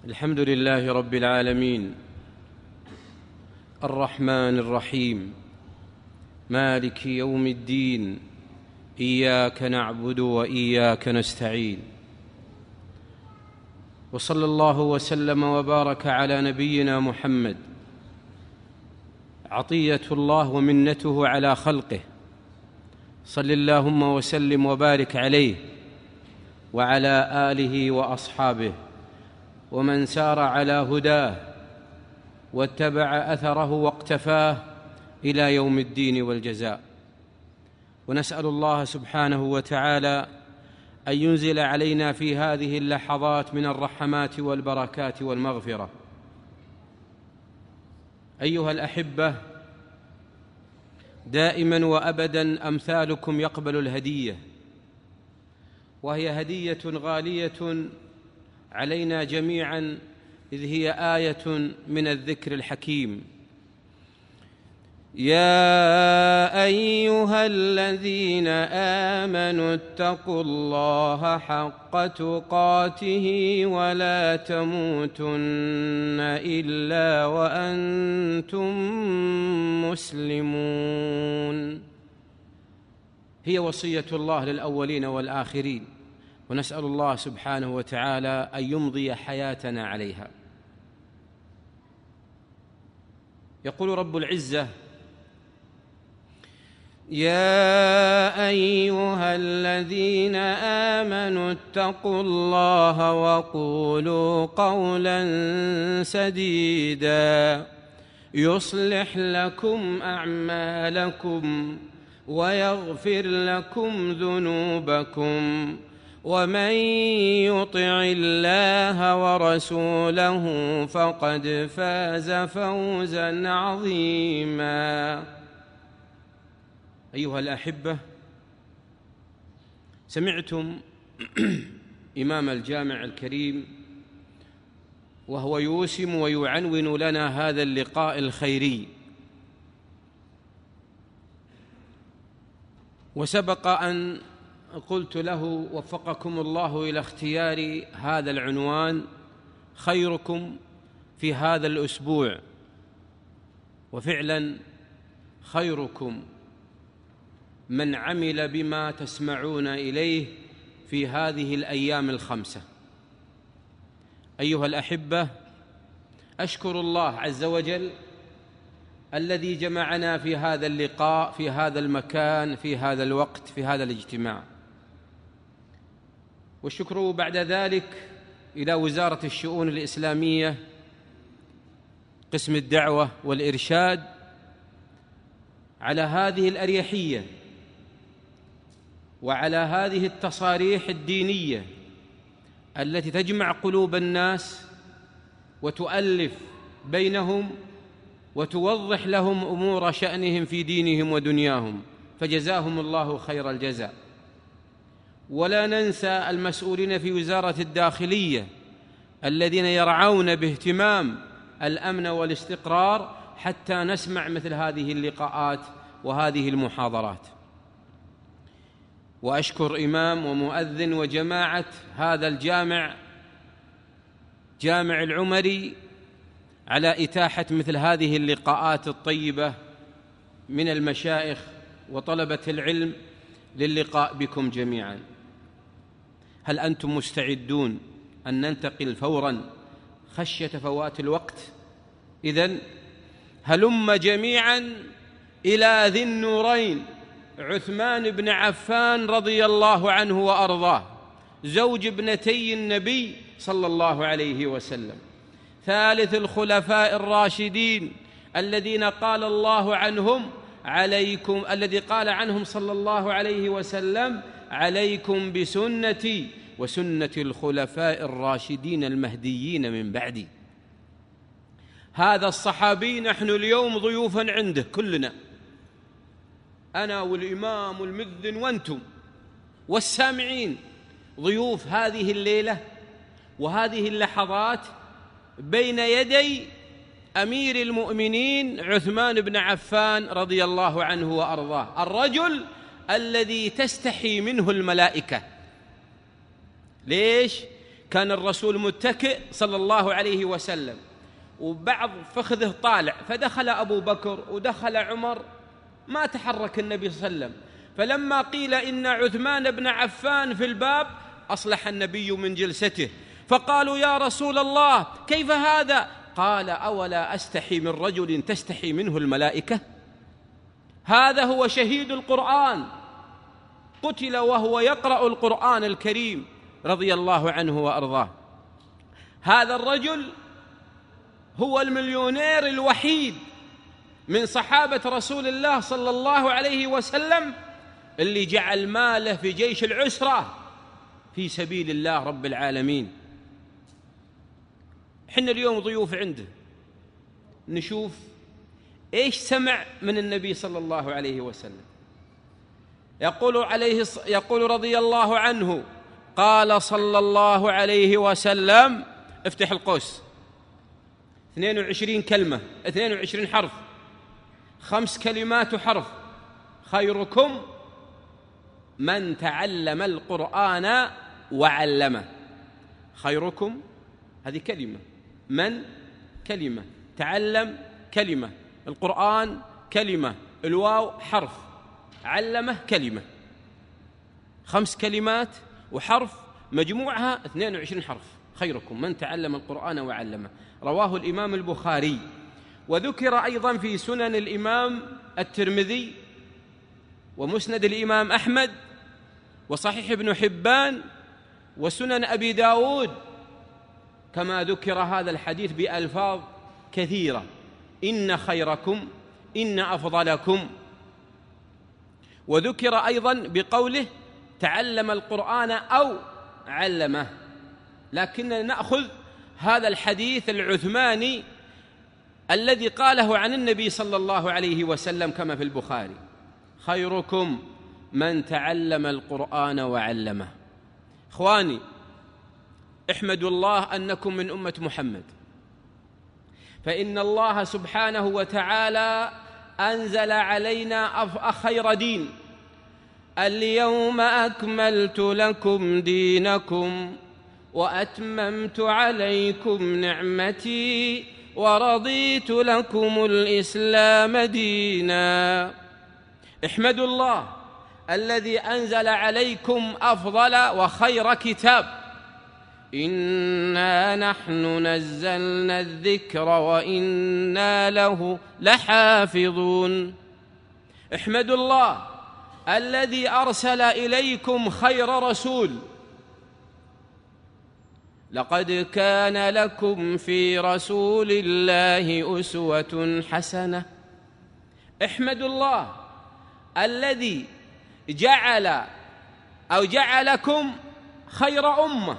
الحمد لله رب العالمين، الرحمن الرحيم، مالك يوم الدين، إياك نعبد وإياك نستعين. وصلى الله وسلم وبارك على نبينا محمد، عطية الله ومنته على خلقه، صل اللهم وسلم وبارك عليه وعلى آله وأصحابه ومن سار على هداه واتبع أثره واقتفاه إلى يوم الدين والجزاء. ونسأل الله سبحانه وتعالى أن ينزل علينا في هذه اللحظات من الرحمات والبركات والمغفرة. أيها الأحبة، دائما وأبدا أمثالكم يقبل الهدية، وهي هدية غالية علينا جميعا، إذ هي آية من الذكر الحكيم. يا أيها الذين آمنوا اتقوا الله حق تقاته ولا تموتن إلا وأنتم مسلمون. هي وصية الله للأولين والآخرين، ونسأل الله سبحانه وتعالى أن يمضي حياتنا عليها. يقول رب العزة: يا أيها الذين آمنوا اتقوا الله وقولوا قولا سديدا يصلح لكم أعمالكم ويغفر لكم ذنوبكم، ومن يطع الله ورسوله فقد فاز فوزا عظيما. أيها الأحبة، سمعتم إمام الجامع الكريم وهو يوسم ويعنون لنا هذا اللقاء الخيري، وسبق أن قلت له وفقكم الله إلى اختيار هذا العنوان: خيركم في هذا الأسبوع. وفعلا خيركم من عمل بما تسمعون إليه في هذه الأيام الخمسة. أيها الأحبة، أشكر الله عز وجل الذي جمعنا في هذا اللقاء، في هذا المكان، في هذا الوقت، في هذا الاجتماع. والشكر بعد ذلك إلى وزارة الشؤون الإسلامية، قسم الدعوة والإرشاد، على هذه الأريحية وعلى هذه التصاريح الدينية التي تجمع قلوب الناس وتؤلف بينهم وتوضح لهم أمور شأنهم في دينهم ودنياهم، فجزاهم الله خير الجزاء. ولا ننسى المسؤولين في وزارة الداخلية الذين يرعون باهتمام الأمن والاستقرار حتى نسمع مثل هذه اللقاءات وهذه المحاضرات. وأشكر إمام ومؤذن وجماعة هذا الجامع، جامع العمري، على إتاحة مثل هذه اللقاءات الطيبة من المشايخ وطلبة العلم للقاء بكم جميعا. هل أنتم مستعدون أن ننتقل فورا خشية فوات الوقت؟ إذن هلم جميعا إلى ذي النورين عثمان بن عفان رضي الله عنه وأرضاه، زوج ابنتي النبي صلى الله عليه وسلم، ثالث الخلفاء الراشدين الذين قال الله عنهم الذي قال عنهم صلى الله عليه وسلم: عليكم بسنتي وسنة الخلفاء الراشدين المهديين من بعدي. هذا الصحابي نحن اليوم ضيوفا عنده كلنا، أنا والإمام والمذن وأنتم والسامعين، ضيوف هذه الليلة وهذه اللحظات بين يدي أمير المؤمنين عثمان بن عفان رضي الله عنه وأرضاه، الرجل الذي تستحي منه الملائكة. ليش؟ كان الرسول متكئ صلى الله عليه وسلم وبعض فخذه طالع، فدخل أبو بكر ودخل عمر، ما تحرك النبي صلى الله عليه وسلم. فلما قيل إن عثمان بن عفان في الباب أصلح النبي من جلسته، فقالوا يا رسول الله كيف هذا؟ قال أولا أستحي من رجل تستحي منه الملائكة؟ هذا هو شهيد القرآن، قتل وهو يقرأ القرآن الكريم رضي الله عنه وأرضاه. هذا الرجل هو المليونير الوحيد من صحابة رسول الله صلى الله عليه وسلم اللي جعل ماله في جيش العسرة في سبيل الله رب العالمين. حنا اليوم ضيوف عنده، نشوف إيش سمع من النبي صلى الله عليه وسلم. يقول رضي الله عنه قال صلى الله عليه وسلم، افتح القوس، 22 كلمة 22 حرف، 5 كلمات وحرف: خيركم من تعلم القرآن وعلمه. خيركم هذه كلمة، من كلمة، تعلم كلمة، القرآن كلمة، الواو حرف، علمه كلمة، 5 كلمات وحرف مجموعها 22 حرف. خيركم من تعلم القرآن وعلمه. رواه الإمام البخاري، وذكر أيضا في سنن الإمام الترمذي ومسند الإمام أحمد وصحيح ابن حبان وسنن أبي داود، كما ذكر هذا الحديث بألفاظ كثيرة: إن خيركم، إن أفضلكم. وذكر أيضا بقوله تعلم القرآن أو علمه، لكننا نأخذ هذا الحديث العثماني الذي قاله عن النبي صلى الله عليه وسلم كما في البخاري: خيركم من تعلم القرآن وعلمه. إخواني، احمدوا الله أنكم من أمة محمد، فإن الله سبحانه وتعالى أنزل علينا خير دين: اليوم أكملت لكم دينكم وأتممت عليكم نعمتي ورضيت لكم الإسلام دينا. احمدوا الله الذي أنزل عليكم أفضل وخير كتاب: إنا نحن نزلنا الذكر وإنا له لحافظون. احمدوا الله الذي أرسل إليكم خير رسول: لقد كان لكم في رسول الله أسوة حسنة. احمدوا الله الذي جعلكم خير أمة،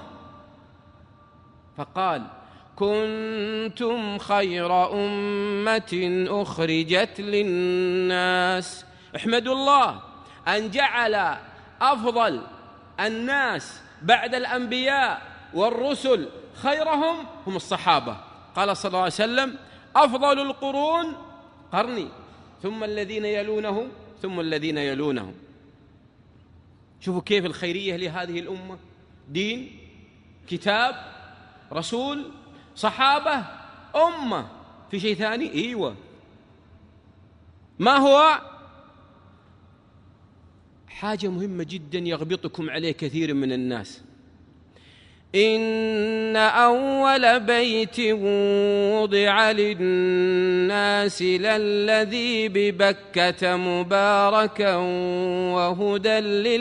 فقال: كنتم خير أمة أخرجت للناس. احمدوا الله أن جعل أفضل الناس بعد الأنبياء والرسل خيرهم هم الصحابة. قال صلى الله عليه وسلم: أفضل القرون قرني، ثم الذين يلونهم ثم الذين يلونهم. شوفوا كيف الخيرية لهذه الأمة: دين، كتاب، رسول، صحابة، أمة. في شيء ثاني؟ إيوه. ما هو؟ حاجة مهمة جدا يغبطكم عليه كثير من الناس: إن أول بيت وضع للناس للذي ببكة مباركا وهدى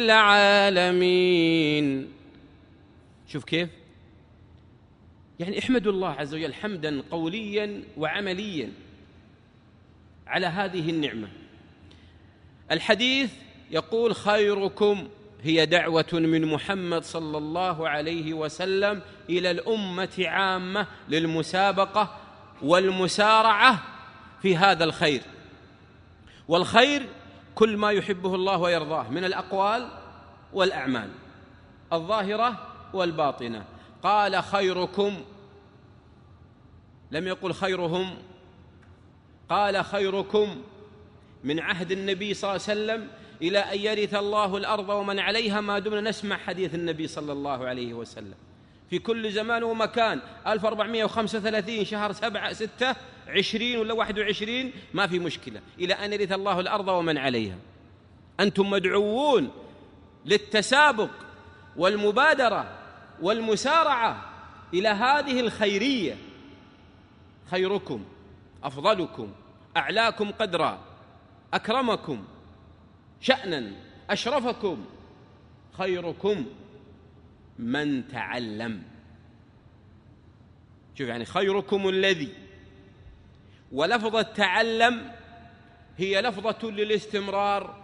للعالمين. شوف كيف؟ يعني احمدوا الله عز وجل حمدا قوليا وعمليا على هذه النعمة. الحديث يقول: خيركم، هي دعوة من محمد صلى الله عليه وسلم إلى الأمة عامة للمسابقة والمسارعة في هذا الخير. والخير كل ما يحبه الله ويرضاه من الأقوال والأعمال الظاهرة والباطنة. قال: خيركم، لم يقل خيرهم، قال: خيركم من عهد النبي صلى الله عليه وسلم إلى أن يرث الله الأرض ومن عليها، ما دمنا نسمع حديث النبي صلى الله عليه وسلم. في كل زمان ومكان. 1435 شهر 7 6 20 ولا 21 ما في مشكلة، إلى أن يرث الله الأرض ومن عليها. أنتم مدعوون للتسابق والمبادرة والمسارعة إلى هذه الخيرية. خيركم، أفضلكم، أعلاكم قدرا، أكرمكم شأنا، أشرفكم، خيركم من تعلم. شوف يعني خيركم الذي، ولفظة تعلم هي لفظة للاستمرار.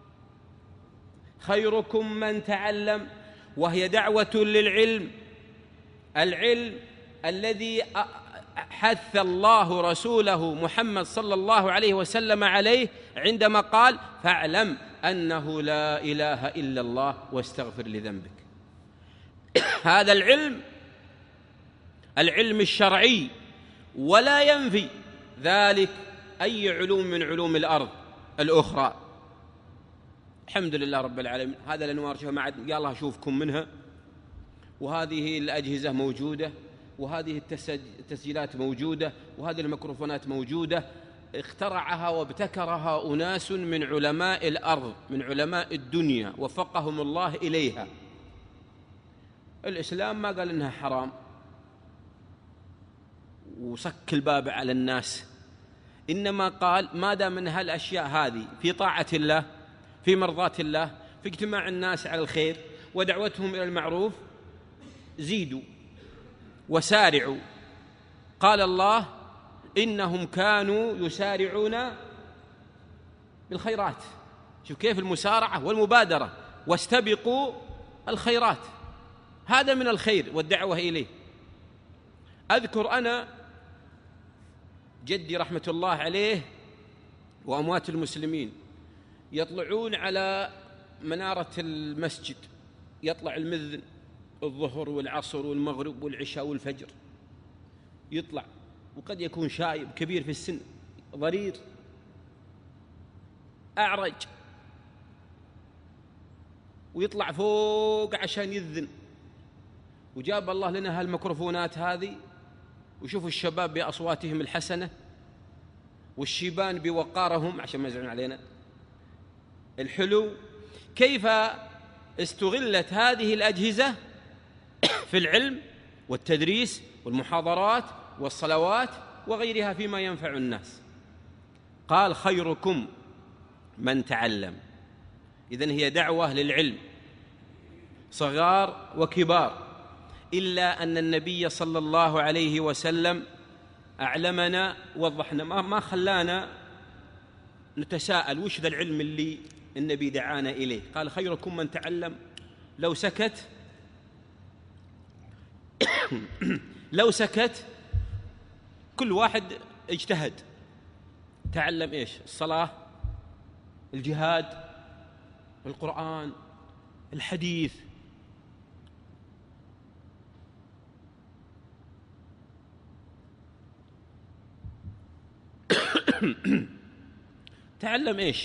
خيركم من تعلم، وهي دعوة للعلم، العلم الذي حث الله رسوله محمد صلى الله عليه وسلم عليه عندما قال: فاعلم أنه لا إله إلا الله واستغفر لذنبك. هذا العلم الشرعي، ولا ينفي ذلك أي علوم من علوم الأرض الأخرى. الحمد لله رب العالمين. هذا الأنوار شوفها، ما عاد يلا أشوفكم منها، وهذه الأجهزة موجودة، وهذه التسجيلات موجودة، وهذه الميكروفونات موجودة. اخترعها وابتكرها أناس من علماء الأرض، من علماء الدنيا، وفقهم الله إليها. الإسلام ما قال إنها حرام وصك الباب على الناس، إنما قال ما دام من هالأشياء هذه في طاعة الله، في مرضاة الله، في اجتماع الناس على الخير ودعوتهم إلى المعروف، زيدوا وسارعوا. قال الله: إنهم كانوا يسارعون بالخيرات. شوف كيف المسارعة والمبادرة، واستبقوا الخيرات. هذا من الخير والدعوة إليه. أذكر أنا جدي رحمة الله عليه وأموات المسلمين يطلعون على منارة المسجد، يطلع المذن الظهر والعصر والمغرب والعشاء والفجر، يطلع، وقد يكون شايب كبير في السن، ضرير أعرج، ويطلع فوق عشان يذن. وجاب الله لنا هالميكروفونات هذه، وشوفوا الشباب بأصواتهم الحسنة، والشيبان بوقارهم عشان ما يزعلون علينا الحلو. كيف استغلت هذه الأجهزة في العلم والتدريس والمحاضرات والصلوات وغيرها فيما ينفع الناس. قال: خيركم من تعلم. إذن هي دعوة للعلم، صغار وكبار، إلا أن النبي صلى الله عليه وسلم أعلمنا، وضحنا، ما خلانا نتساءل وش ذا العلم اللي النبي دعانا إليه. قال: خيركم من تعلم. لو سكت كل واحد اجتهد، تعلم إيش؟ الصلاة، الجهاد، القرآن، الحديث. تعلم إيش؟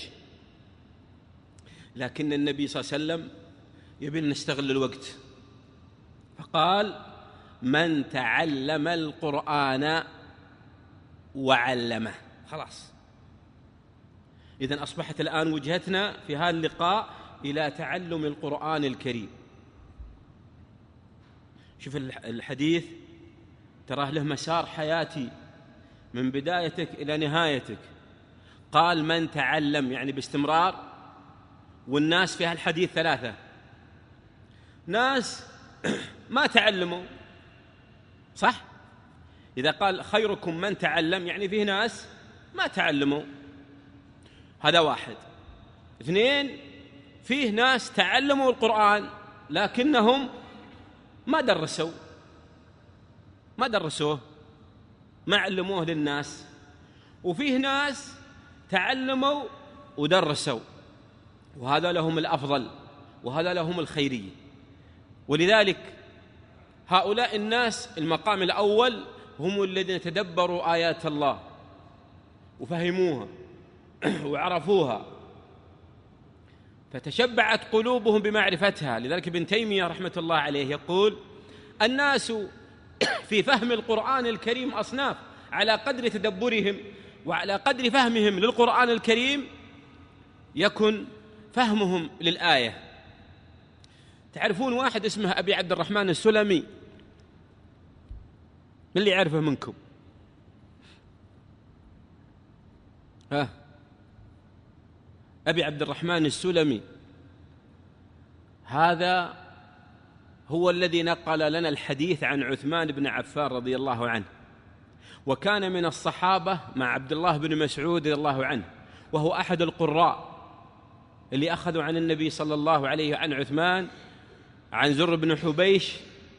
لكن النبي صلى الله عليه وسلم يبي نستغل الوقت، فقال: من تعلم القرآن وعلمه. خلاص، إذن أصبحت الآن وجهتنا في هذا اللقاء إلى تعلم القرآن الكريم. شوف الحديث تراه له مسار حياتي من بدايتك إلى نهايتك. قال: من تعلم، يعني باستمرار. والناس في هالحديث ثلاثة: ناس ما تعلموا، صح؟ إذا قال خيركم من تعلم يعني فيه ناس ما تعلموا، هذا واحد. اثنين، فيه ناس تعلموا القرآن لكنهم ما درسوه، ما علموه للناس. وفيه ناس تعلموا ودرسوا، وهذا لهم الأفضل، وهذا لهم الخيرية. ولذلك هؤلاء الناس المقام الأول هم الذين تدبروا آيات الله وفهموها وعرفوها، فتشبعت قلوبهم بمعرفتها. لذلك ابن تيمية رحمة الله عليه يقول: الناس في فهم القرآن الكريم أصناف، على قدر تدبرهم وعلى قدر فهمهم للقرآن الكريم يكن فهمهم للآية. تعرفون واحد اسمه أبي عبد الرحمن السلمي؟ من اللي يعرفه منكم؟ أبي عبد الرحمن السلمي هذا هو الذي نقل لنا الحديث عن عثمان بن عفان رضي الله عنه، وكان من الصحابة مع عبد الله بن مسعود رضي الله عنه، وهو أحد القراء اللي أخذوا عن النبي صلى الله عليه وعن عثمان، عن زر بن حبيش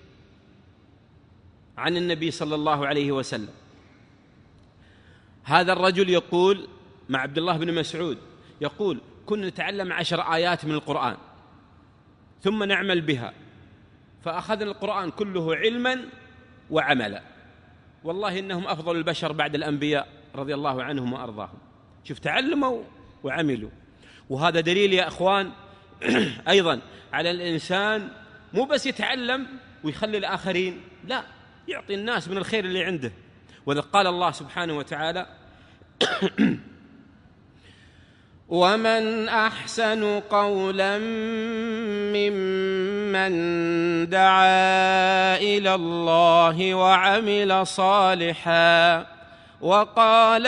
عن النبي صلى الله عليه وسلم. هذا الرجل يقول مع عبد الله بن مسعود، يقول: كنا نتعلم 10 آيات من القرآن ثم نعمل بها، فأخذنا القرآن كله علما وعملا، والله إنهم أفضل البشر بعد الأنبياء رضي الله عنهم وأرضاهم. شوف، تعلموا وعملوا. وهذا دليل يا أخوان أيضا على الإنسان مو بس يتعلم ويخلي الآخرين، لا، يعطي الناس من الخير اللي عنده. وذا قال الله سبحانه وتعالى: ومن أحسن قولا ممن دعا إلى الله وعمل صالحا وقال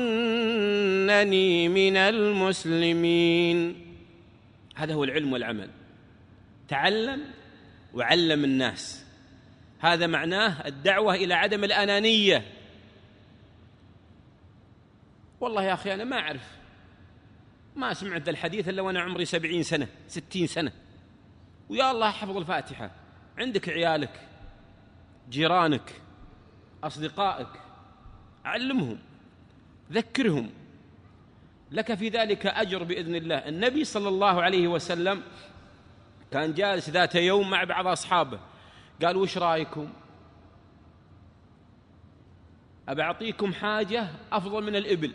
إنني من المسلمين. هذا هو العلم والعمل، تعلم وعلم الناس. هذا معناه الدعوة إلى عدم الأنانية. والله يا أخي أنا ما أعرف، ما سمعت الحديث إلا وأنا عمري 70 سنة 60 سنة، ويا الله حفظ الفاتحة. عندك عيالك، جيرانك، أصدقائك، علمهم، ذكرهم، لك في ذلك أجر بإذن الله. النبي صلى الله عليه وسلم كان جالس ذات يوم مع بعض أصحابه، قال: وش رأيكم؟ أبى أعطيكم حاجة أفضل من الإبل.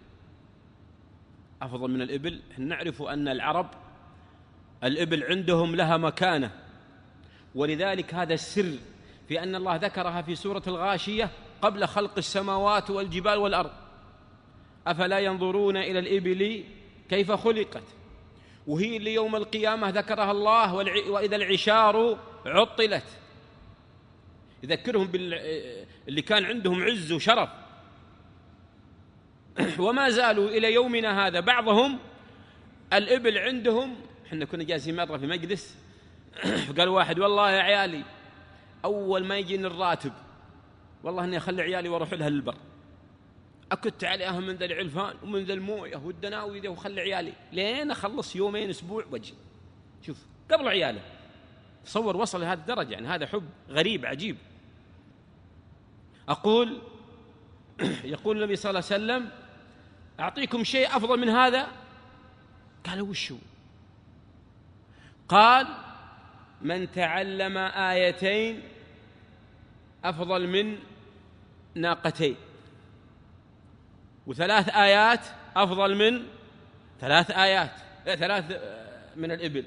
أفضل من الإبل؟ نعرف أن العرب الإبل عندهم لها مكانة، ولذلك هذا السر في أن الله ذكرها في سورة الغاشية قبل خلق السماوات والجبال والأرض: أفلا ينظرون إلى الإبل كيف خلقت. وهي اللي يوم القيامة ذكرها الله: وإذا العشار عطلت. يذكرهم اللي كان عندهم عز وشرف، وما زالوا إلى يومنا هذا بعضهم الإبل عندهم. احنا كنا جالسين مرة في مجلس فقال واحد: والله يا عيالي أول ما يجيني الراتب والله إني أخلي عيالي وأروح لها للبر، أكت عليهم من ذا العلفان ومن ذا الموية والدناوي ذا، وخلي عيالي لين أخلص يومين أسبوع وجه. شوف، قبل عياله. تصور وصل لهذه الدرجة، يعني هذا حب غريب عجيب. أقول يقول النبي صلى الله عليه وسلم: أعطيكم شيء أفضل من هذا؟ قالوا: وشو؟ قال: من تعلم آيتين أفضل من ناقتين، وثلاث آيات أفضل من 3 آيات، 3 من الإبل،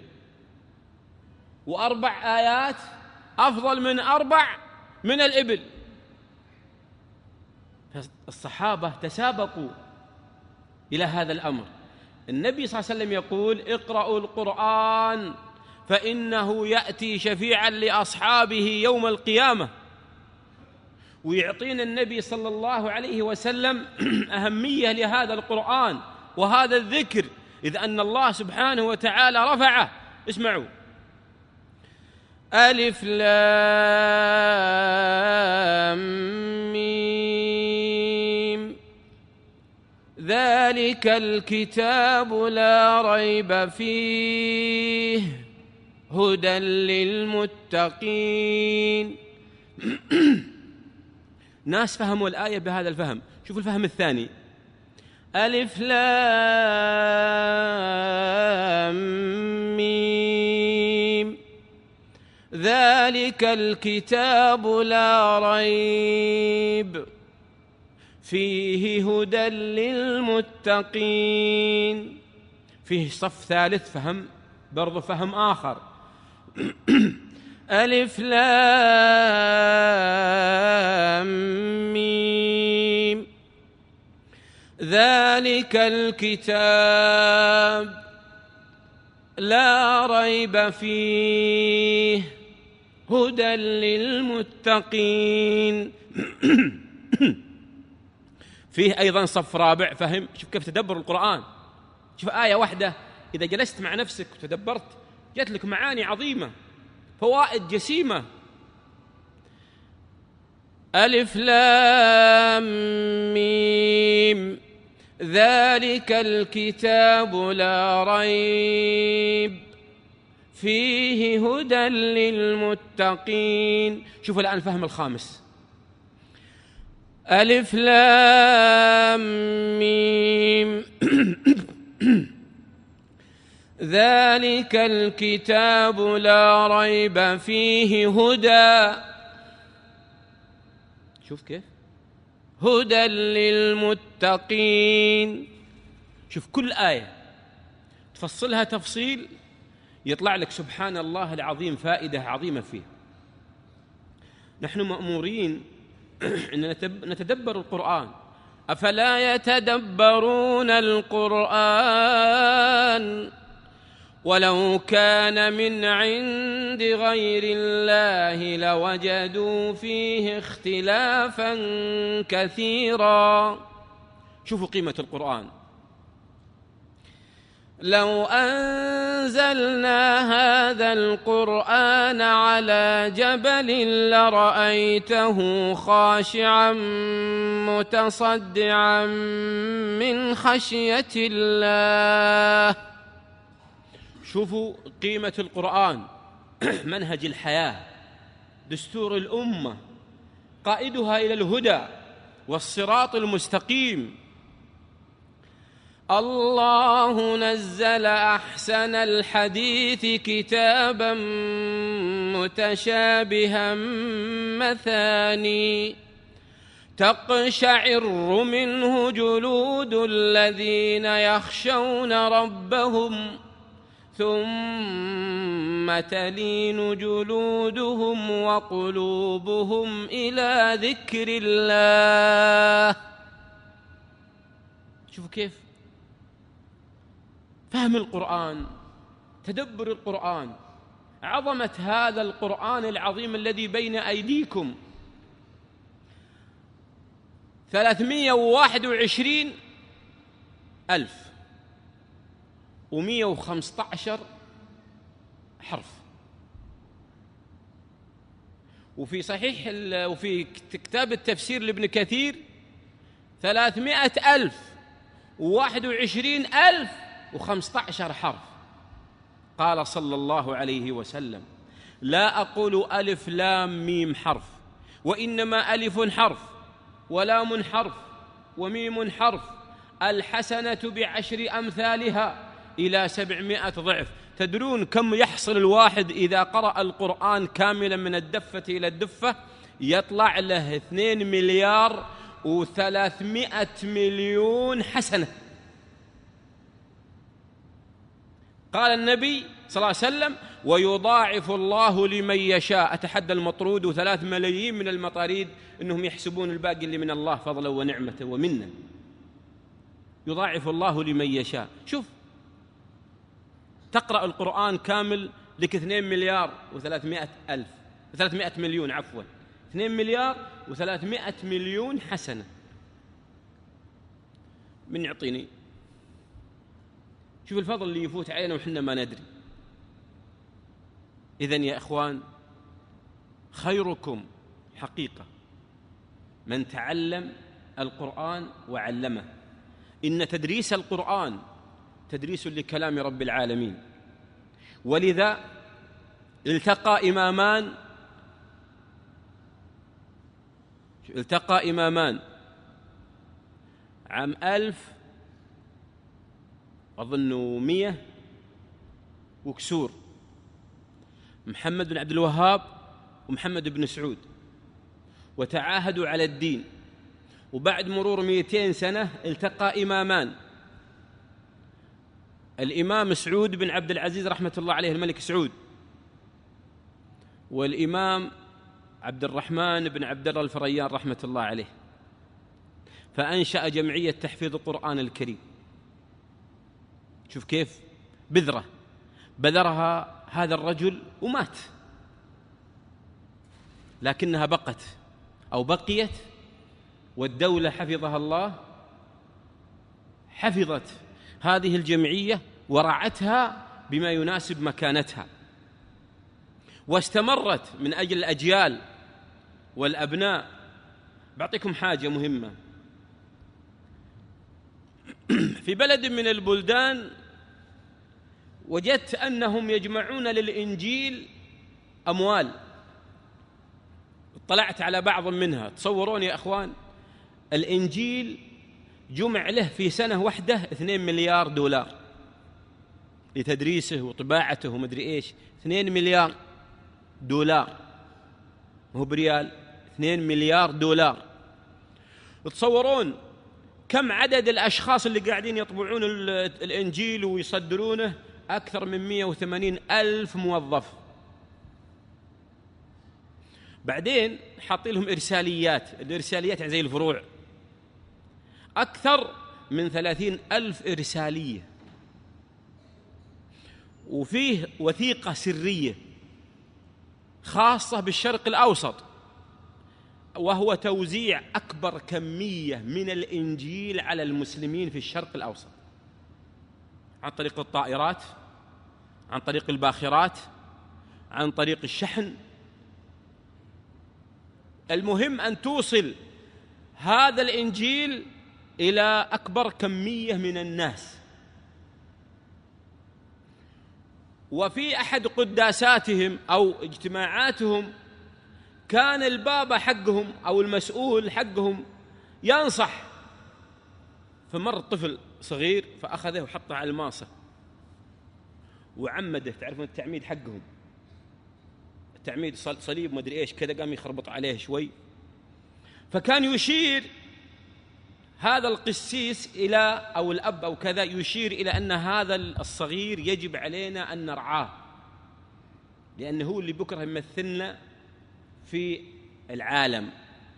و4 آيات أفضل من 4 من الإبل. الصحابة تسابقوا إلى هذا الأمر. النبي صلى الله عليه وسلم يقول: اقرأوا القرآن فإنه يأتي شفيعا لأصحابه يوم القيامة. ويعطينا النبي صلى الله عليه وسلم أهمية لهذا القرآن وهذا الذكر، إذ أن الله سبحانه وتعالى رفعه. اسمعوا: ألف لام ميم ذلك الكتاب لا ريب فيه هدى للمتقين. ناس فهموا الآية بهذا الفهم. شوفوا الفهم الثاني: ألف لام ميم ذلك الكتاب لا ريب فيه هدى للمتقين. فيه صف ثالث فهم، برضو فهم آخر. ألف لام ميم ذلك الكتاب لا ريب فيه هدى للمتقين. فيه أيضا صف رابع، فهم؟ شوف كيف تدبر القرآن. شوف آية واحدة إذا جلست مع نفسك وتدبرت جات لك معاني عظيمة، فوائد جسيمة. ألف لام ميم ذلك الكتاب لا ريب فيه هدى للمتقين. شوفوا الآن الفهم الخامس. ألف لام ميم ذلك الكتاب لا ريب فيه هدى. شوف كيف هدى للمتقين. شوف كل آية تفصلها تفصيل يطلع لك سبحان الله العظيم فائدة عظيمة فيه. نحن مأمورين أن نتدبر القرآن. أفلا يتدبرون القرآن ولو كان من عند غير الله لوجدوا فيه اختلافا كثيرا. شوفوا قيمة القرآن. لو أنزلنا هذا القرآن على جبل لرأيته خاشعا متصدعا من خشية الله. شوفوا قيمة القرآن. منهج الحياة، دستور الأمة، قائدها إلى الهدى والصراط المستقيم. الله نزل أحسن الحديث كتابا متشابها مثاني تقشعر منه جلود الذين يخشون ربهم ثم تلين جلودهم وقلوبهم إلى ذكر الله. شوفوا كيف فهم القرآن، تدبر القرآن، عظمة هذا القرآن العظيم الذي بين أيديكم. 321,115 حرف. وفي صحيح وفي كتاب التفسير لابن كثير 321,015 حرف. قال صلى الله عليه وسلم: لا أقول ألف لام ميم حرف، وإنما ألف حرف ولام حرف وميم حرف، الحسنة ب10 أمثالها إلى 700 ضعف. تدرون كم يحصل الواحد إذا قرأ القرآن كاملا من الدفة إلى الدفة؟ يطلع له 2,300,000,000 حسنة. قال النبي صلى الله عليه وسلم: ويضاعف الله لمن يشاء. أتحدى المطرود و3 ملايين من المطاريد إنهم يحسبون الباقي اللي من الله فضلا ونعمة ومنة. يضاعف الله لمن يشاء. شوف، تقرأ القرآن كامل لك 2,300,000,000 عفوا 2,300,000,000 حسنة. من يعطيني؟ شوف الفضل اللي يفوت علينا وحنا ما ندري. إذن يا إخوان، خيركم حقيقة من تعلم القرآن وعلمه. إن تدريس القرآن تدريس لكلام رب العالمين. ولذا التقى إمامان عام 1100 وكسور، محمد بن عبد الوهاب ومحمد بن سعود، وتعاهدوا على الدين. وبعد مرور 200 سنة التقى إمامان، الإمام سعود بن عبد العزيز رحمة الله عليه، الملك سعود، والإمام عبد الرحمن بن عبد الله الفريان رحمة الله عليه، فأنشأ جمعية تحفيظ القرآن الكريم. شوف كيف بذرة بذرها هذا الرجل ومات، لكنها بقت أو بقيت، والدولة حفظها الله حفظت هذه الجمعية ورعتها بما يناسب مكانتها، واستمرت من أجل الأجيال والأبناء. بعطيكم حاجة مهمة. في بلد من البلدان وجدت أنهم يجمعون للإنجيل أموال، اطلعت على بعض منها. تصورون يا أخوان، الإنجيل جمع له في سنة واحدة 2 مليار دولار لتدريسه وطباعته ومدري إيش. 2 مليار دولار، مو بريال، 2 مليار دولار. تصورون كم عدد الأشخاص اللي قاعدين يطبعون الإنجيل ويصدرونه؟ أكثر من 180 ألف موظف. بعدين حاطين لهم إرساليات، الإرساليات زي الفروع، أكثر من 30 ألف إرسالية، وفيه وثيقة سرية خاصة بالشرق الأوسط، وهو توزيع أكبر كمية من الإنجيل على المسلمين في الشرق الأوسط عن طريق الطائرات، عن طريق الباخرات، عن طريق الشحن. المهم أن توصل هذا الإنجيل إلى أكبر كمية من الناس. وفي أحد قداساتهم أو اجتماعاتهم كان البابا حقهم أو المسؤول حقهم ينصح، فمر طفل صغير فأخذه وحطه على الماصة وعمده. تعرفون التعميد حقهم، التعميد صليب ما أدري إيش كذا، قام يخربط عليه شوي، فكان يشير هذا القسيس إلى أو الأب أو كذا، يشير إلى أن هذا الصغير يجب علينا أن نرعاه، لأنه هو اللي بكرة يمثلنا في العالم.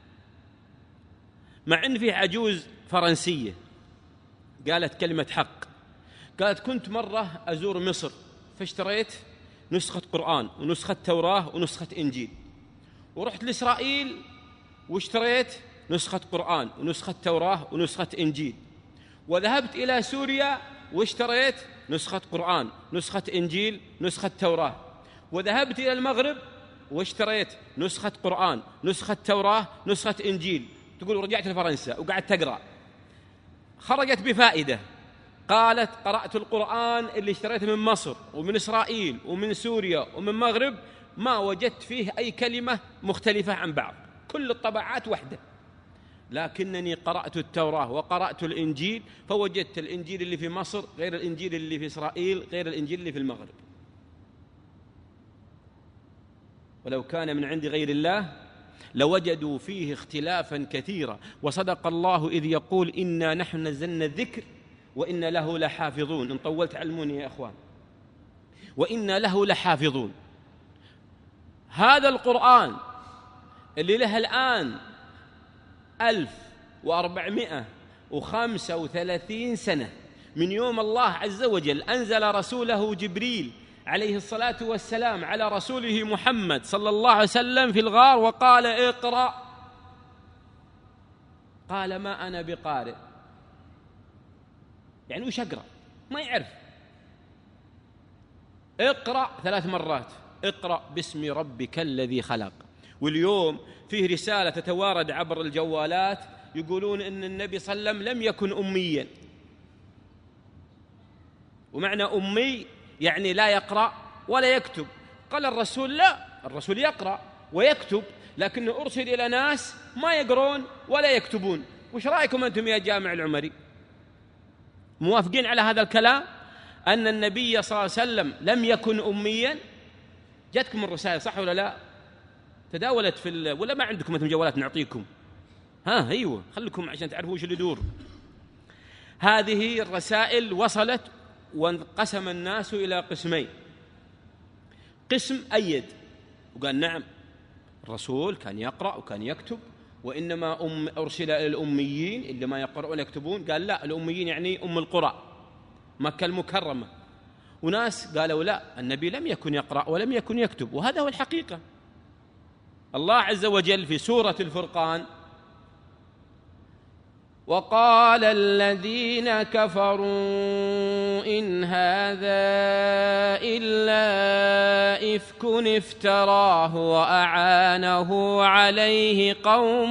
مع أن فيه عجوز فرنسية قالت كلمة حق، قالت كنت مرة أزور مصر فاشتريت نسخة قرآن ونسخة توراة ونسخة إنجيل، ورحت لإسرائيل واشتريت نسخة قرآن ونسخة توراة ونسخة إنجيل، وذهبت إلى سوريا واشتريت نسخة قرآن نسخة إنجيل نسخة توراة، وذهبت إلى المغرب واشتريت نسخة قرآن نسخة توراة نسخة إنجيل. تقول ورجعت لفرنسا وقعدت تقرأ، خرجت بفائدة. قالت قرأت القرآن اللي اشتريته من مصر ومن إسرائيل ومن سوريا ومن المغرب، ما وجدت فيه أي كلمة مختلفة عن بعض، كل الطبعات واحدة. لكنني قرأت التوراة وقرأت الإنجيل، فوجدت الإنجيل اللي في مصر غير الإنجيل اللي في إسرائيل غير الإنجيل اللي في المغرب. ولو كان من عند غير الله لوجدوا فيه اختلافا كثيرا. وصدق الله إذ يقول إنا نحن نزلنا الذكر وإنا له لحافظون. إن طولت علموني يا أخوان. وإنا له لحافظون. هذا القرآن اللي له الآن 1435 سنة من يوم الله عز وجل أنزل رسوله جبريل عليه الصلاة والسلام على رسوله محمد صلى الله عليه وسلم في الغار وقال اقرأ، قال ما أنا بقارئ، يعني وش أقرأ؟ ما يعرف. اقرأ 3 مرات، اقرأ باسم ربك الذي خلق. واليوم فيه رسالة تتوارد عبر الجوالات يقولون إن النبي صلى الله عليه وسلم لم يكن أميا. ومعنى أمي يعني لا يقرأ ولا يكتب. قال الرسول لا، الرسول يقرأ ويكتب، لكنه أرسل إلى ناس ما يقرون ولا يكتبون. وش رأيكم أنتم يا جامع العمري؟ موافقين على هذا الكلام أن النبي صلى الله عليه وسلم لم يكن أميا؟ جاتكم الرسائل صح ولا لا؟ تداولت ولا ما عندكم أنتم جوالات نعطيكم؟ أيوة، خلكم عشان تعرفوا وش اللي يدور. هذه الرسائل وصلت وانقسم الناس إلى قسمين: قسم أيد وقال نعم الرسول كان يقرأ وكان يكتب، وإنما أرسل إلى الأميين اللي ما يقرؤون ولا يكتبون. قال لا، الأميين يعني القرى، مكة المكرمة. وناس قالوا لا، النبي لم يكن يقرأ ولم يكن يكتب، وهذا هو الحقيقة. الله عز وجل في سورة الفرقان: وقال الذين كفروا إن هذا إلا إفك افتراه وأعانه عليه قوم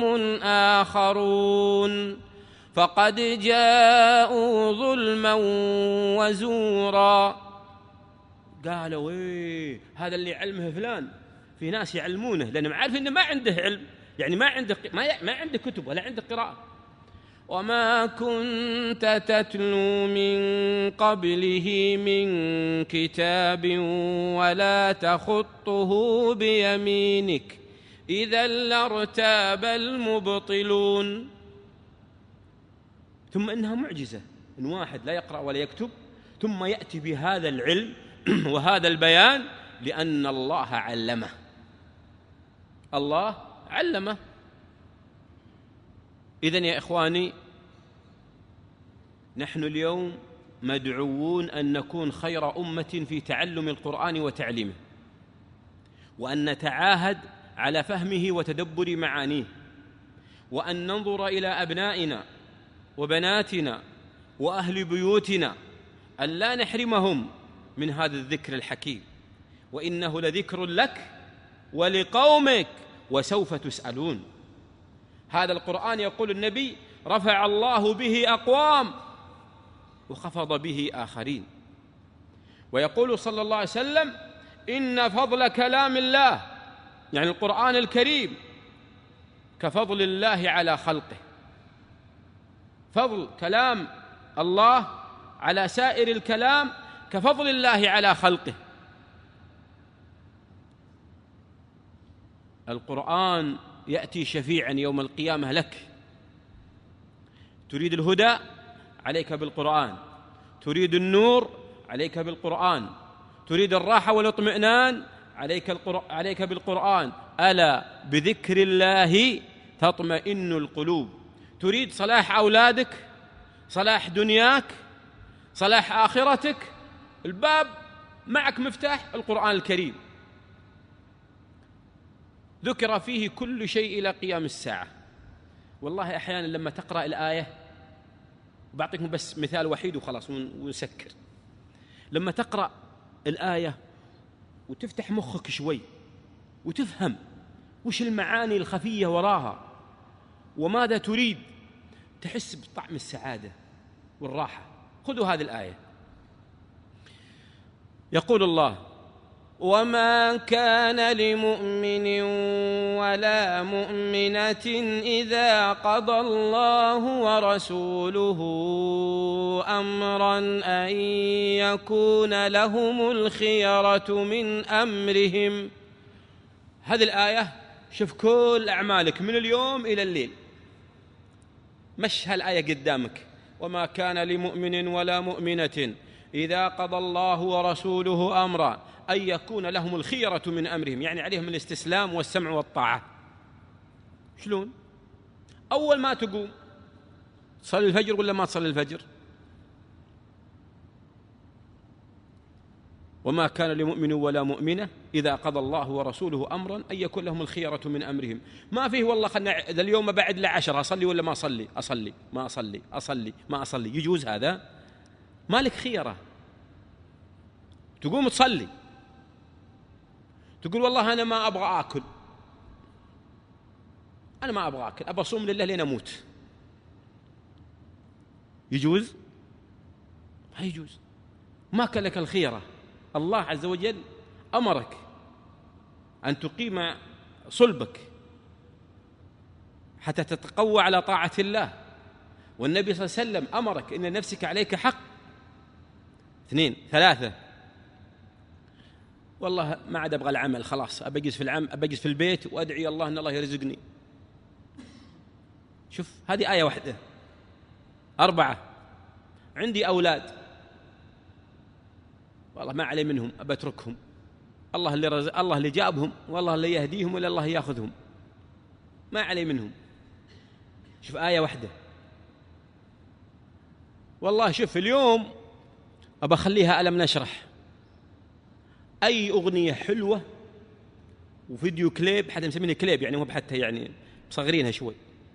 آخرون فقد جاءوا ظلما وزورا. قالوا هذا اللي علمه فلان، في ناس يعلمونه لأنهم عارفين إنه ما عنده علم، يعني ما عنده كتب ولا عنده قراءة. وما كنت تتلو من قبله من كتاب ولا تخطه بيمينك إذا لارتاب المبطلون. ثم إنها معجزة إن واحد لا يقرأ ولا يكتب ثم يأتي بهذا العلم وهذا البيان، لأن الله علمه. الله علمه. إذن يا إخواني، نحن اليوم مدعوون أن نكون خير أمة في تعلم القرآن وتعليمه، وأن نتعاهد على فهمه وتدبر معانيه، وأن ننظر إلى أبنائنا وبناتنا وأهل بيوتنا أن لا نحرمهم من هذا الذكر الحكيم، وإنه لذكر لك ولقومك وسوف تسألون. هذا القرآن يقول النبي: رفع الله به أقوام وخفض به آخرين. ويقول صلى الله عليه وسلم: إن فضل كلام الله، يعني القرآن الكريم، كفضل الله على خلقه. فضل كلام الله على سائر الكلام كفضل الله على خلقه. القرآن يأتي شفيعا يوم القيامة لك. تريد الهدى عليك بالقرآن، تريد النور عليك بالقرآن، تريد الراحة والاطمئنان عليك بالقرآن. ألا بذكر الله تطمئن القلوب. تريد صلاح أولادك، صلاح دنياك، صلاح آخرتك، الباب معك مفتاح القرآن الكريم، ذكر فيه كل شيء إلى قيام الساعة. والله أحيانا لما تقرأ الآية، بعطيكم بس مثال وحيد وخلاص ونسكر. لما تقرأ الآية وتفتح مخك شوي وتفهم وش المعاني الخفية وراها وماذا تريد، تحس بطعم السعادة والراحة. خذوا هذه الآية. يقول الله: وما كان لمؤمن ولا مؤمنة إذا قضى الله ورسوله أمرا أن يكون لهم الخيرة من أمرهم. هذه الآية شوف كل أعمالك من اليوم إلى الليل، مش هالآية قدامك: وما كان لمؤمن ولا مؤمنة إذا قضى الله ورسوله أمرا أن يكون لهم الخيرة من أمرهم، يعني عليهم الاستسلام والسمع والطاعة. شلون؟ أول ما تقوم تصلي الفجر ولا ما تصلي الفجر؟ وما كان لمؤمن ولا مؤمنة إذا قضى الله ورسوله أمرا أن يكون لهم الخيرة من أمرهم. ما فيه والله خلنا ذا اليوم بعد ل10 أصلي ولا ما أصلي، أصلي ما أصلي، أصلي ما أصلي. يجوز هذا؟ مالك خيرة. تقوم تصلي، تقول والله أنا ما أبغى آكل، أنا ما أبغى آكل، أبغى أصوم لله لين أموت. يجوز؟ ما يجوز. ما كان لك الخيرة. الله عز وجل أمرك أن تقيم صلبك حتى تتقوى على طاعة الله، والنبي صلى الله عليه وسلم أمرك إن نفسك عليك حق. 2 3 والله ما عاد أبغى العمل، خلاص أبجلس في البيت وأدعي الله أن الله يرزقني. شوف هذه آية واحدة. 4 عندي أولاد والله ما علي منهم، أبتركهم الله اللي جابهم، والله اللي يهديهم، ولا الله ياخذهم، ما عليه منهم. شوف آية واحدة، والله شوف اليوم أبى أخليها ألم نشرح، أي أغنية حلوة وفيديو كليب، حتى مسمينه كليب يعني مو حتى يعني مصغرينها شوي،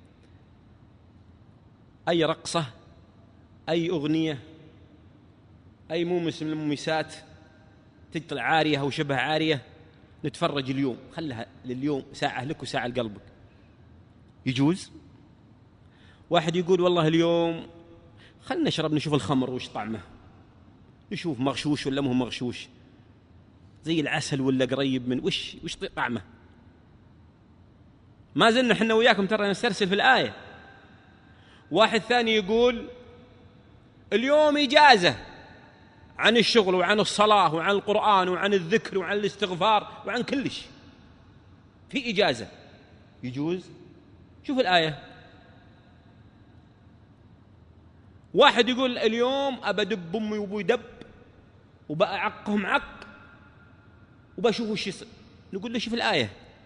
أي رقصة، أي أغنية، أي مومس من المومسات تطلع عارية أو شبه عارية، نتفرج اليوم، خلها لليوم، ساعة لك وساعة لقلبك. يجوز؟ واحد يقول والله اليوم خلنا نشرب، نشوف الخمر وش طعمه، نشوف مغشوش ولا مو مغشوش، زي العسل ولا قريب من وش طعمه. ما زلنا احنا وياكم ترى نسترسل في الآية. واحد ثاني يقول اليوم إجازة عن الشغل وعن الصلاة وعن القرآن وعن الذكر وعن الاستغفار وعن كل شيء، في إجازة. يجوز؟ شوف الآية. واحد يقول اليوم أبى دب أمي وأبوي دب، وبأعقهم عق، وبشوف وش يصير. نقول له شوف الآية.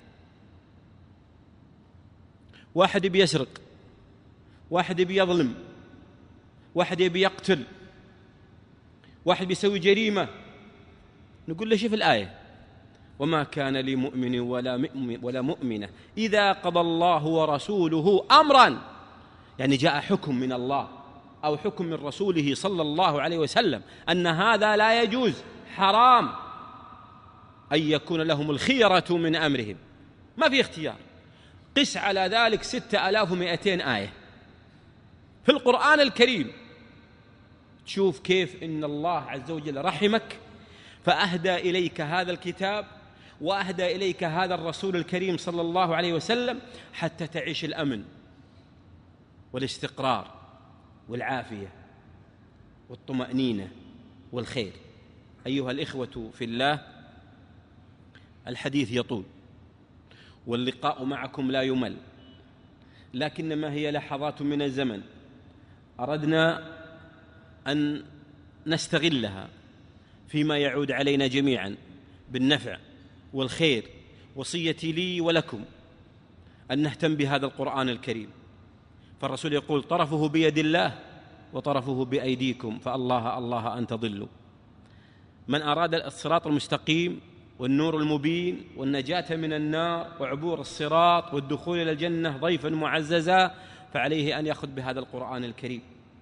واحد يبي يسرق، واحد يبي يظلم، واحد يبي يقتل، واحد بيسوي جريمة، نقول له شوف الآية. وما كان لمؤمن ولا مؤمنة إذا قضى الله ورسوله أمرا، يعني جاء حكم من الله أو حكم من رسوله صلى الله عليه وسلم أن هذا لا يجوز، حرام، أن يكون لهم الخيرة من أمرهم، ما في اختيار. قس على ذلك 6200 آية في القرآن الكريم، تشوف كيف إن الله عز وجل رحمك فأهدى إليك هذا الكتاب وأهدى إليك هذا الرسول الكريم صلى الله عليه وسلم حتى تعيش الأمن والاستقرار والعافية والطمأنينة والخير. أيها الإخوة في الله، الحديث يطول واللقاء معكم لا يمل، لكنما هي لحظات من الزمن أردنا أن نستغلها فيما يعود علينا جميعا بالنفع والخير. وصيتي لي ولكم أن نهتم بهذا القرآن الكريم، فالرسول يقول طرفه بيد الله وطرفه بأيديكم، فالله الله أن تضلوا. من أراد الصراط المستقيم والنور المبين والنجاة من النار وعبور الصراط والدخول إلى الجنة ضيفا معززا، فعليه أن يأخذ بهذا القرآن الكريم.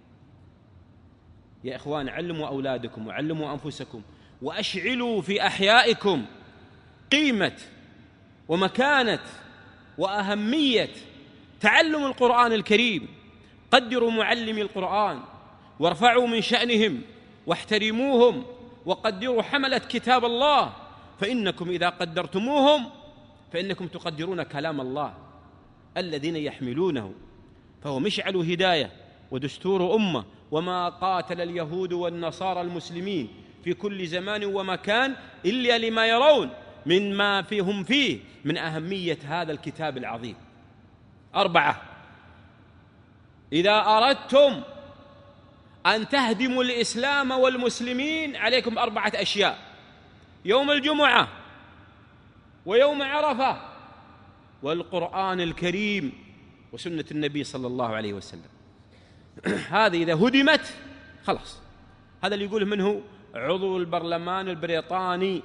يا إخوان، علموا أولادكم وعلموا أنفسكم، وأشعلوا في أحيائكم قيمة ومكانة وأهمية تعلم القرآن الكريم. قدروا معلمي القرآن وارفعوا من شأنهم واحترموهم، وقدروا حملة كتاب الله، فإنكم إذا قدرتموهم فإنكم تقدرون كلام الله الذين يحملونه، فهو مشعل هداية ودستور أمة. وما قاتل اليهود والنصارى المسلمين في كل زمان ومكان إلا لما يرون من ما فيهم فيه من أهمية هذا الكتاب العظيم. 4، إذا أردتم أن تهدموا الإسلام والمسلمين عليكم 4 أشياء: يوم الجمعة ويوم عرفة والقرآن الكريم وسنة النبي صلى الله عليه وسلم. هذه إذا هدمت خلاص. هذا اللي يقوله منه عضو البرلمان البريطاني،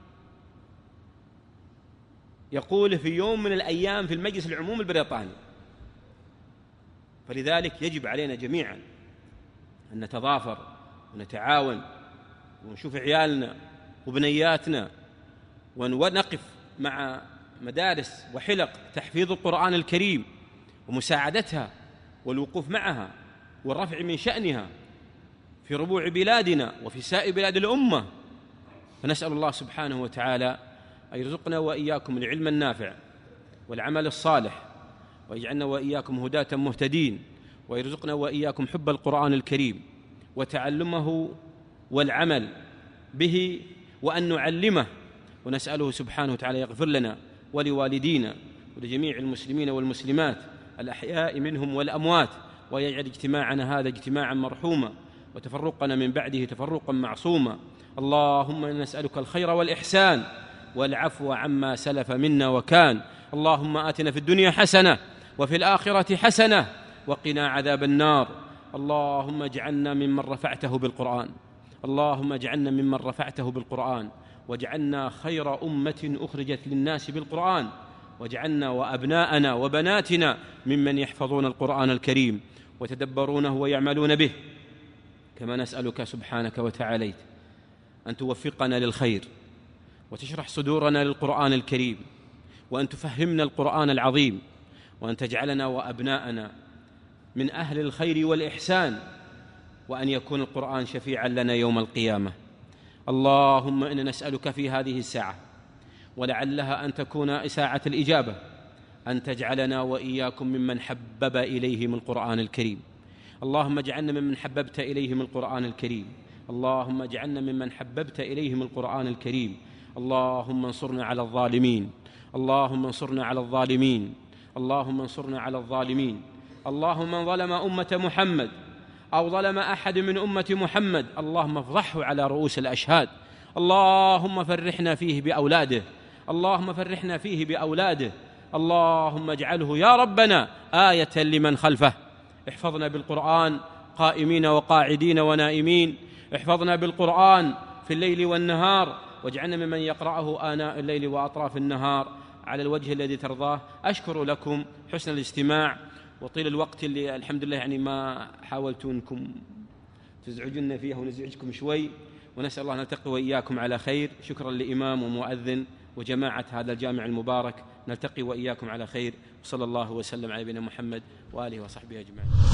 يقول في يوم من الأيام في المجلس العموم البريطاني. فلذلك يجب علينا جميعا أن نتضافر ونتعاون ونشوف عيالنا وبنياتنا، ونقف مع مدارس وحلق تحفيظ القرآن الكريم ومساعدتها والوقوف معها والرفع من شأنها في ربوع بلادنا وفي سائر بلاد الأمة. فنسأل الله سبحانه وتعالى أن يرزقنا وإياكم العلم النافع والعمل الصالح، ويجعلنا وإياكم هداة مهتدين، ويرزقنا وإياكم حب القرآن الكريم وتعلمه والعمل به، وأن نعلمه. ونسأله سبحانه وتعالى يغفر لنا ولوالدينا ولجميع المسلمين والمسلمات الأحياء منهم والأموات، ويجعل اجتماعنا هذا اجتماعا مرحوما وتفرقنا من بعده تفرقا معصوما. اللهم إنا نسألك الخير والإحسان والعفو عما سلف منا وكان. اللهم آتنا في الدنيا حسنة وفي الآخرة حسنة وقنا عذاب النار. اللهم اجعلنا ممن رفعته بالقرآن، اللهم اجعلنا ممن رفعته بالقرآن، واجعلنا خير أمة أخرجت للناس بالقرآن، واجعلنا وأبناءنا وبناتنا ممن يحفظون القرآن الكريم ويتدبرونه ويعملون به. كما نسألك سبحانك وتعاليت أن توفقنا للخير وتشرح صدورنا للقرآن الكريم، وأن تفهمنا القرآن العظيم، وأن تجعلنا وأبناءنا من أهل الخير والإحسان، وأن يكون القرآن شفيعا لنا يوم القيامة. اللهم إنا نسألك في هذه الساعة، ولعلها أن تكون ساعة الإجابة، أن تجعلنا وإياكم ممن حبب إليهم القرآن الكريم. اللهم اجعلنا ممن حببت إليهم القرآن الكريم، اللهم اجعلنا ممن حببت إليهم القرآن الكريم. اللهم انصرنا على الظالمين، اللهم انصرنا على الظالمين، اللهم انصرنا على الظالمين. اللهم من ظلم أمة محمد أو ظلم أحد من أمة محمد اللهم افضحه على رؤوس الأشهاد. اللهم فرحنا فيه بأولاده، اللهم فرحنا فيه بأولاده. اللهم اجعله يا ربنا آية لمن خلفه. احفظنا بالقرآن قائمين وقاعدين ونائمين، احفظنا بالقرآن في الليل والنهار، واجعلنا ممن يقرأه آناء الليل وأطراف النهار على الوجه الذي ترضاه. أشكر لكم حسن الاستماع وطيل الوقت اللي الحمد لله يعني ما حاولت أنكم تزعجون فيه ونزعجكم شوي، ونسأل الله أن نلتقي وإياكم على خير. شكرا لإمام ومؤذن وجماعة هذا الجامع المبارك، نلتقي وإياكم على خير، وصلى الله وسلم على نبينا محمد وآله وصحبه أجمعين.